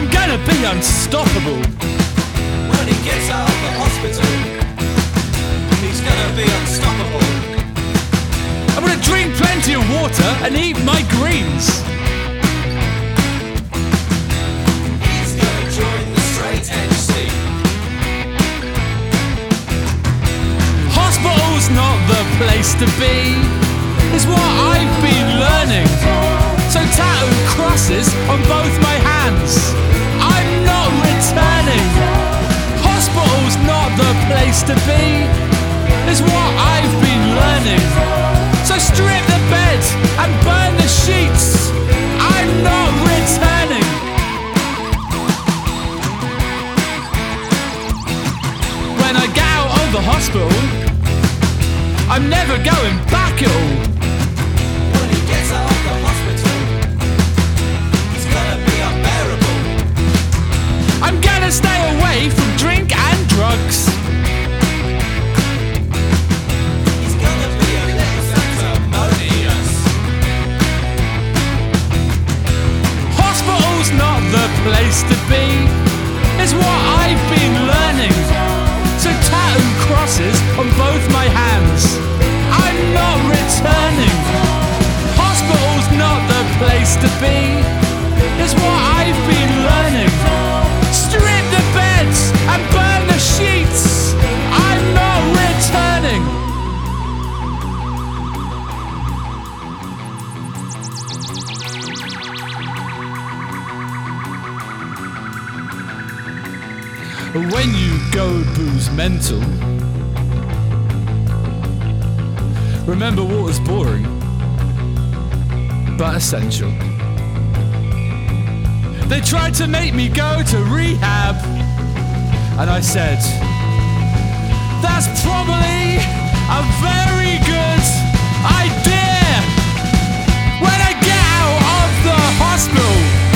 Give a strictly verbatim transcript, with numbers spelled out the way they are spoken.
gonna be unstoppable. When he gets out of the hospital, he's gonna be unstoppable. I'm gonna drink plenty of water and eat my greens. He's gonna join the straight edge scene. Hospital's not the place to be, is what I've been learning. So tattoo crosses on both my hands. I'm not returning. Hospital's not the place to be, is what I've been learning. So strip the bed and burn the sheets. I'm not returning. When I get out of the hospital, I'm never going back at all. When he gets out of the hospital, it's gonna be unbearable. I'm gonna stay away from drink and drugs. He's gonna be a little sanctimonious. Hospital's not the place to be, is what I've been learning. So tattoo crosses on both my hands. I'm not returning. Hospital's not the place to be, is what I've been learning. Strip the beds and burn the sheets. I'm not returning. When you go booze mental, remember water's boring, but essential. They tried to make me go to rehab, and I said, that's probably a very good idea. When I get out of the hospital,